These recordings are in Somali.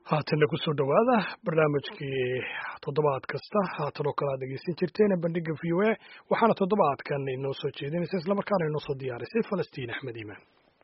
haatan ku soo dhawaada barnaamijkii toddobaad kasta haatan oo kale aad dhegeysan jirteen bandhiga VOA waxaana toddobaadkan inoo soo jeedinaysa isla markaana inoo soo diyaarisay Falastiin Axmed Iimaan.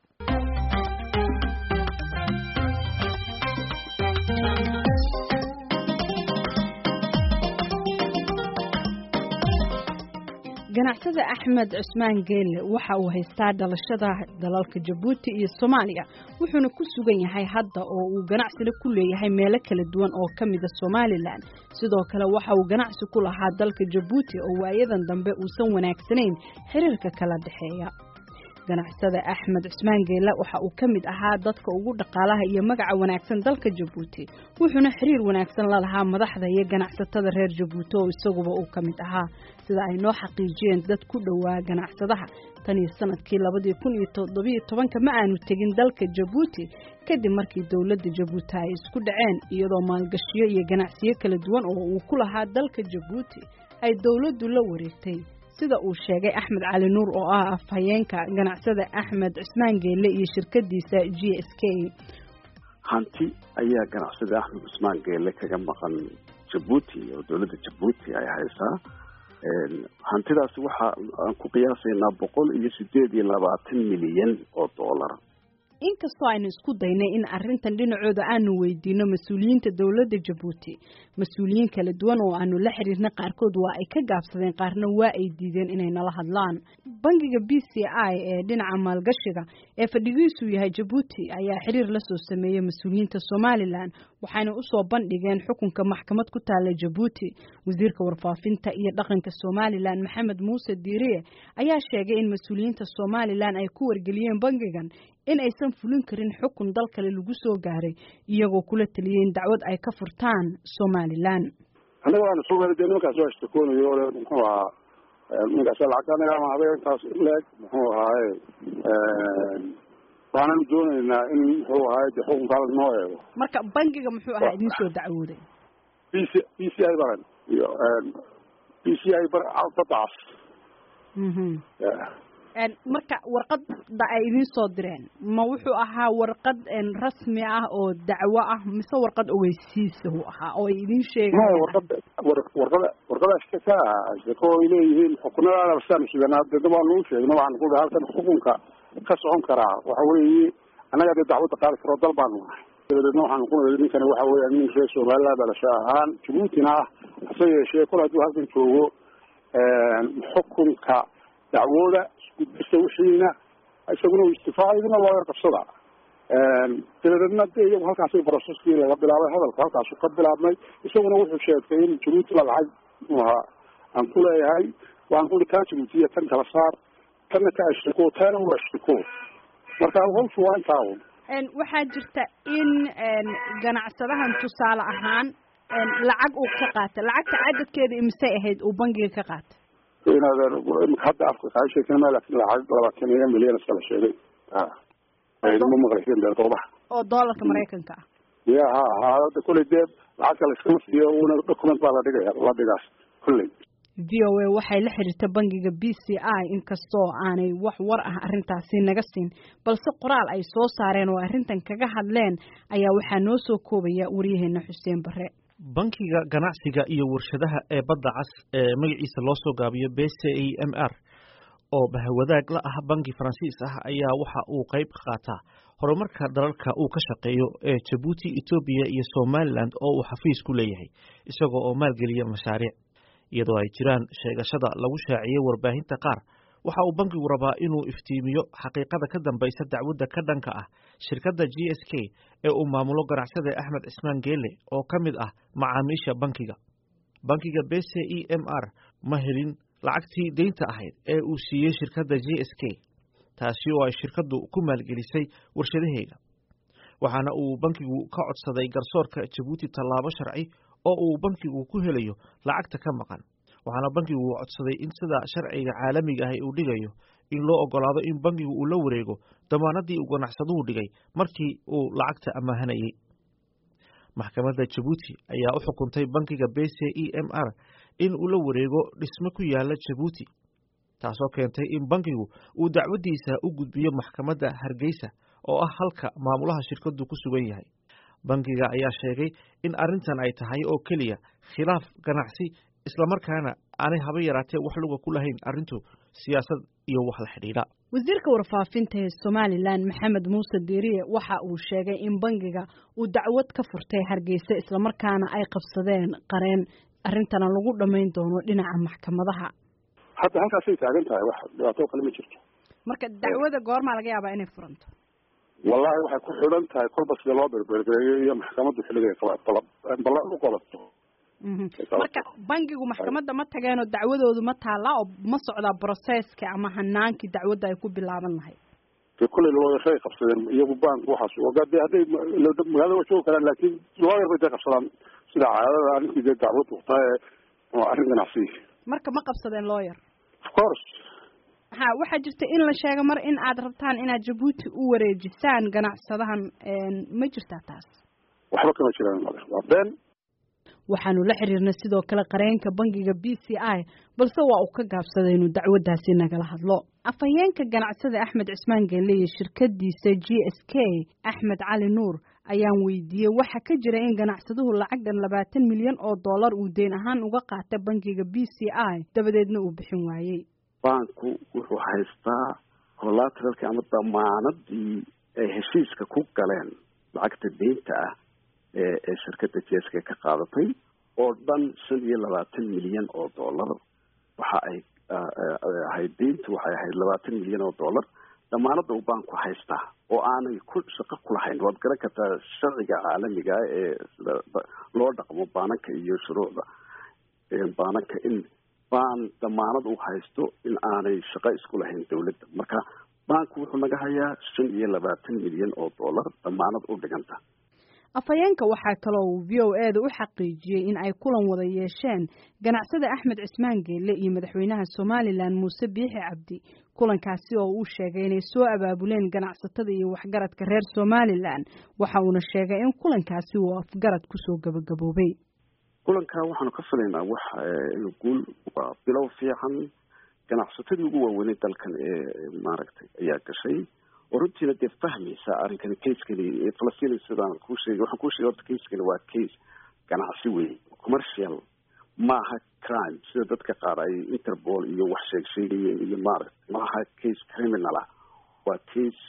ganacsada Axmed Cusmaan Geelle waxa uu haystaa dhalashada dalalka Djibouti iyo Soomaaliya wuxuuna ku sugan yahay hadda oo uu ganacsiga ku leeyahay meelo kala duwan oo kamid ah Soomaaliland sidoo kale waxa uu ganacsi ku lahaa dalka Djibouti oo waayadan dambe uusan wanaagsanayn xiriirka kala dhaxeeya ganacsada Axmed Cusmaan Geelle waxa uu kamid ahaa dadka ugu dhaqaalaha iyo magaca wanaagsan dalka Djibouti wuxuuna xiriir wanaagsan la lahaa madaxda iyo ganacsatada reer Djibouti oo isaguba uu kamid ahaa sida ay noo xaqiijiyeen dad ku dhawaa ganacsadaha tan iyo sanadkii 2017 ma aanu tegin dalka Djibouti kadib markii dawladda Djibouti ay isku dhaceen iyadoo maalgashiyo iyo ganacsiyo kala duwan oo uu ku lahaa dalka Djibouti ay dawladdu la wareegtay sida uu sheegay Axmed Cali Nuur oo ah afhayeenka ganacsada Axmed Cusmaan Geelle iyo shirkadiisa GSK hanti ayaa ganacsada Axmed Cusmaan Geelle kaga maqan Djibouti oo dawladda Djibouti ay haysaa hantidaas waxa aan ku qiyaasaynaa 128 milyan oo dollar inkastoo aynu isku daynay in arrintan dhinacooda aanu weydiino mas'uuliyiinta dawladda Djibouti mas'uuliyiin kala duwan oo aanu la xiriirna qaarkood waa ay ka gaabsadeen qaarna waa ay diideen inay nala hadlaan bangiga BCI ee dhinaca maalgashiga ee fadhigiisu yahay Djibouti ayaa xiriir la soo sameeyay mas'uuliyiinta Soomaaliland waxayna u soo bandhigeen xukunka maxkamad ku taala Djibouti wasiirka warfaafinta iyo dhaqanka Soomaaliland Maxamed Muuse Diiriye ayaa sheegay in mas'uuliyiinta Soomaaliland ay ku wargeliyeen bangigan in aysan fulin karin xukun dal kale lagu soo gaaray iyagoo kula taliyeen dacwad ay ka furtaan Soomaaliland anaga aan soo wada nimankaas waa istakoonayo oo muxuu ahaa nimankaas lacag anaga ma habeenkaas leeg muxuu ahaa waxaan doonaynaa in muxuu ahaa xukunkaas noo eego marka bangiga muxuu ahaa idin soo dacwooday BCI baran iyo BCI bar alfadaas marka warqadda ay idin soo direen ma wuxuu ahaa warqad rasmi ah oo dacwo ah mise warqad ogeysiis uu ahaa oo ay idin sheegay warqada shaqo ay leeyihiin xukunada san sidanaad waan u sheegnay waxaan ku dhahay halkan xukunka ka socon karaa waxa weeye anaga dacwada qaar karo dal baan nahay waxaan ku leeyahay ninkan waxa weeye nin reer Soomaaliland dhalasho ahaan Djibouti-na asay yeeshay kula haduu halkan joogo xukunka dacwada isku wixiina isaguna istifaadina loo yarqabsada dadna iyagu halkaas ay processkii laga bilaabay hadalka halkaas ka bilaabmay isaguna wuxuu sheegay in Djibouti la lacag aan ku leeyahay waan ku leeyahay Djibouti tan kala saar tan ka ashko tan oo ashko marka hawshu waa intaa waxaa jirta in ganacsadahan tusaale ahaan lacag uu ka qaatay lacagta cadadkeeda imse ahayd uu bangiga ka qaatay hadda afka ka sheekay laakiin lacag 20 milyan iska la sheegay ayuu maqlaysay doobaha oo dollarka Mareykanka hada kulli deeb lacag la iska siiyo una document baa la dhigaas kulli VOA waxay la xiriirtay bangiga BCI inkastoo aanay wax war ah arrintaasi naga siin balse qoraal ay soo saareen oo arrintan kaga hadleen ayaa waxa noo soo koobaya wariyaheena Xuseen Bare bankiga ganacsiga iyo warshadaha ee badda cas ee magaciisa loo soo gaabiyo BCIMR oo bahwadaag la ah banki Faransiis ah ayaa waxa uu qayb ka qaataa horumarka dalalka uu ka shaqeeyo ee Djibouti, Ethiopia iyo Somaliland oo uu xafiis ku leeyahay isagoo oo maalgeliya mashaariic iyadoo ay jiraan sheegashada lagu shaaciyay warbaahinta qaar waxa uu bankigu rabaa inuu iftiimiyo xaqiiqada ka dambaysa dacwadda ka dhanka ah shirkadda GSK ee uu maamulo ganacsada Axmed Cusmaan Geelle oo ka mid ah macaamiisha bankiga BCIMR ma helin lacagtii deynta ahayd ee uu siiyey shirkadda GSK taasi oo ay shirkaddu ku maalgelisay warshadaheeda waxaana uu bankigu ka codsaday garsoorka Djibouti tallaabo sharci oo uu bankigu ku helayo lacagta ka maqan waxaana bankigu codsaday in sida sharciga caalamiga ah uu dhigayo in loo ogolaado in bankigu uu la wareego damaanadii uu ganacsaduhu dhigay markii uu lacagta amaahanayay maxkamadda Djibouti ayaa u xukuntay bankiga BCIMR in uu la wareego dhismo ku yaala Djibouti taasoo keentay in bankigu uu dacwadiisa u gudbiyo maxkamadda Hargeysa oo ah halka maamulaha shirkadu ku sugan yahay bangiga ayaa sheegay in arrintan ay tahay oo keliya khilaaf ganacsi islamarkaana aanay haba yaraatee wax luga ku lahayn arrintu siyaasad iyo wax la xidhiidha. wasiirka warfaafinta ee Somaliland Maxamed Muuse Diiriye waxa uu sheegay in bangiga uu dacwad ka furtay Hargeysa islamarkaana ay qabsadeen qareen arrintana lagu dhameyn doono dhinaca maxkamadaha. hadda halkaas ay taagan tahay wax dhibaato kale ma jirto. marka dacwada goorma laga yaabaa inay furanto? wallahi waxay ku xidhan tahay kolba sida loo berbergeeyo iyo maxkamaddu xilliga ballan u qabato. marka bangigu maxkamadda ma tageen oo dacwadoodu ma taala oo ma socdaa processka ama hanaankii dacwadda ay ku bilaaban lahayd. kulli loo shay qabsadeen iyagu bank waxaas ogaadee hadday magaalada waa joogi karaan laakiin looyar bay qabsadaan sida caadada arrinkii dacwad waqtaa oo arrin ganacsi. marka ma qabsadeen looyar? of course. waxaa jirta in la sheego mar in aad rabtaan inaad Djibouti u wareejisaan ganacsadahan ma jirtaa taas? waxba kama jiraan waa been. waxaanu la xiriirnay sidoo kale qareenka bangiga BCI balse waa uu ka gaabsaday inuu dacwadaasi nagala hadlo. afhayeenka ganacsada Axmed Cusmaan Geelle iyo shirkadiisa GSK Axmed Cali Nuur ayaan weydiiyey waxa ka jira in ganacsaduhu lacag dhan 20 milyan oo dollar uu deyn ahaan uga qaatay bangiga BCI dabadeedna uu bixin waayay. banku wuxuu haystaa collateralka ama damaanadii ay heshiiska ku galeen lacagta deynta ah ee shirkadda GSK ka qaadatay oo dhan 25 milyan oo dollar. waxa ay ahayd deyntu waxay ahayd 20 milyan oo dollar. damaanada uu banku haystaa oo aanay ku shaqo ku lahayn. waad garan kartaa sharciga caalamiga ee loo dhaqmo baananka iyo shuruucda baananka in baan damaanad uu haysto in aanay shaqo isku lahayn dawladda. marka banku wuxuu naga hayaa 25 milyan oo dollar damaanad u dhiganta. afhayeenka waxaa kaloo uu VOA-da u xaqiijiyey in ay kulan wada yeesheen ganacsada Axmed Cusmaan Geelle iyo madaxweynaha Somaliland Muuse Biixi Cabdi. kulankaasi oo uu sheegay inay soo abaabuleen ganacsatada iyo waxgaradka reer Somaliland waxa uuna sheegay in kulankaasi uu afgarad ku soo gabagaboobay. kulanka waxaanu ka filaynaa wax inuu guul bilow fiican ganacsatadii ugu waaweynay dalkan ee maaragtay ayaa gashay runtiina dee fahmaysa arrinkani case-kani Falastiin sidaan ku sheegay waxaan ku sheegay horta case-kani waa case ganacsi weyn commercial maaha crime sida dadka qaar ay Interpol iyo wax sheegayeen iyo maaha case criminal ah waa case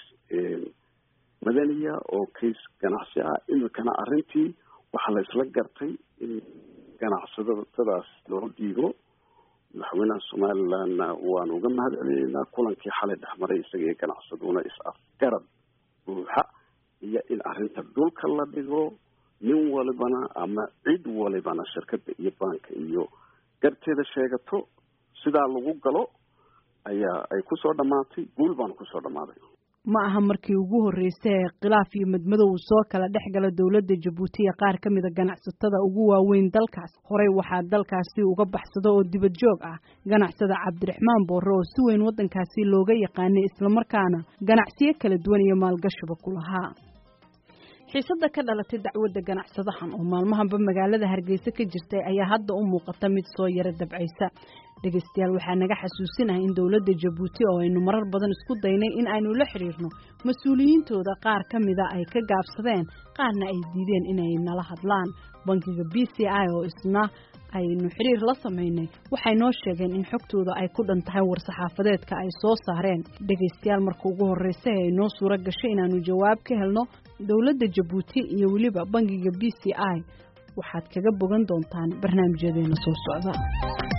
madaniya oo case ganacsi ah. imikana arrintii waxaa la isla gartay in ganacsadadaas loo dhiibo. madaxweynaha Somaliland waan uga mahadcelinaynaa kulankii xalay dhexmaray isaga ee ganacsaduna is-afgarad buuxa iyo in arrinta dhulka la dhigo nin walibana ama cid walibana shirkadda iyo banka iyo garteeda sheegato sidaa lagu galo ayaa ay ku soo dhamaatay. guul baan ku soo dhamaaday. ma aha markii ugu horeysay khilaaf iyo madmadow soo kala dhexgala dawladda Djibouti iyo qaar ka mid ah ganacsatada ugu waaweyn dalkaas. horey waxaa dalkaasi uga baxsado oo dibad joog ah ganacsada Cabdiraxmaan Boorre oo si weyn wadankaasi looga yaqaanay isla markaana ganacsiyo kala duwan iyo maalgashiba ku lahaa. xiisada ka dhalatay dacwadda ganacsadahan oo maalmahanba magaalada Hargeysa ka jirtay ayaa hadda u muuqata mid soo yara dabcaysa. dhageystayaal waxaa naga xasuusinahay in dawladda Djibouti oo aynu marar badan isku daynay in aynu la xiriirno mas'uuliyiintooda qaar ka mid ah ay ka gaabsadeen qaarna ay diideen inay nala hadlaan. bangiga BCI oo isna aynu xiriir la sameynay waxay noo sheegeen in xogtooda ay ku dhan tahay war-saxaafadeedka ay soo saareen. dhageystayaal marka ugu horeysay ay noo suura gashay inaanu jawaab ka helno dawladda Djibouti iyo weliba bangiga BCI waxaad kaga bogan doontaan barnaamijyadeena soo socda.